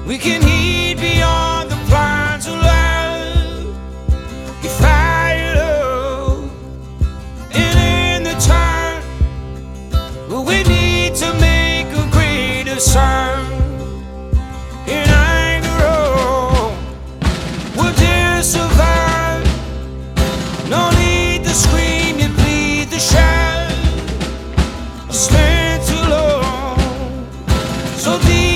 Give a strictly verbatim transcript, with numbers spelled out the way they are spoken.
We can heed beyond the plans of love. You fire love, and in the time we need to make a greater sound. In anger, oh, we'll dare survive. No need to scream, you plead the shout. Stand too long, so deep.